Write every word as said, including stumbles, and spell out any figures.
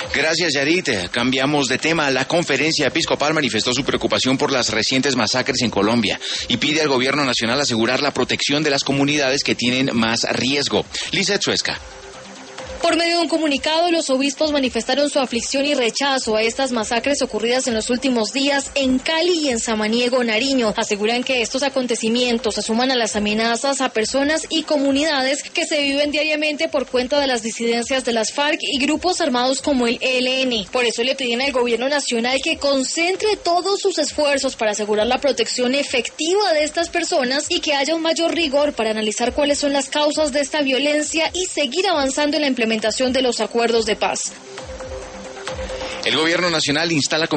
Gracias, Yarit. Cambiamos de tema. La Conferencia Episcopal manifestó su preocupación por las recientes masacres en Colombia y pide al gobierno nacional asegurar la protección de las comunidades que tienen más riesgo. Lizeth Suesca. Por medio de un comunicado, los obispos manifestaron su aflicción y rechazo a estas masacres ocurridas en los últimos días en Cali y en Samaniego, Nariño. Aseguran que estos acontecimientos se suman a las amenazas a personas y comunidades que se viven diariamente por cuenta de las disidencias de las FARC y grupos armados como el E L N. Por eso le piden al gobierno nacional que concentre todos sus esfuerzos para asegurar la protección efectiva de estas personas y que haya un mayor rigor para analizar cuáles son las causas de esta violencia y seguir avanzando en la implementación de los acuerdos de paz. El gobierno nacional instala